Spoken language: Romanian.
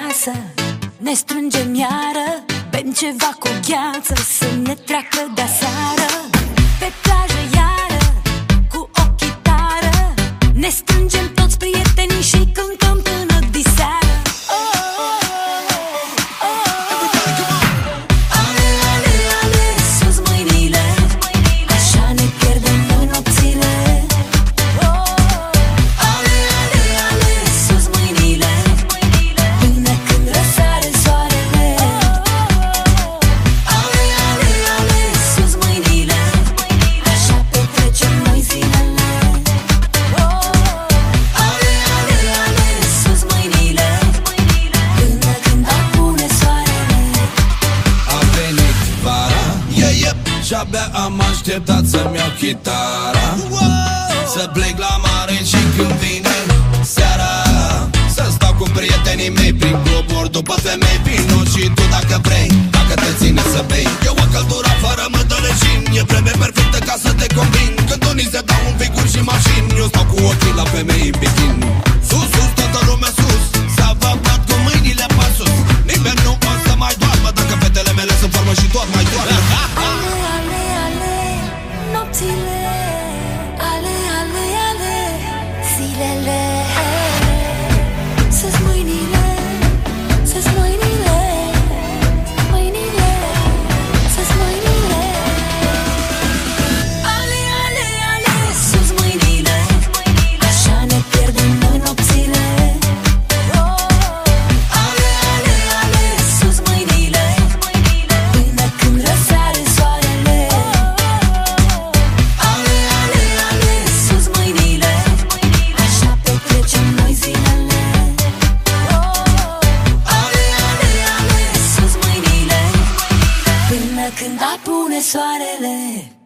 acasă, ne strângem iară, bem ceva cu gheață, să ne treacă de-aseară. Pe plajă iară, cu o chitară, ne strângem toți prietenii și cântăm până diseară. Și-abia am așteptat să-mi iau chitara, să plec la mare și când vine seara, să stau cu prietenii mei prin globuri după femei. Vino și tu dacă vrei, dacă te ține să bei. E o căldură fără mădălășin, e vreme perfectă ca să te convin. Când unii se dau în figuri și mașini, eu stau cu ochii la femei în bikini. Sus, sus, toată lumea sus, s-a văpat cu mâinile pe sus. Nimeni nu o să mai doarmă dacă fetele mele sunt formă și tot mai doarmă. Ale, ale, ale, zilele, să-ți mâinile, să-ți mâinile, mâinile, să-ți mâinile. Ale, ale, ale, sus mâinile, așa ne pierdem noi nopțile. Ale, ale, ale, sus mâinile, până când răsare soarele. Când apune soarele.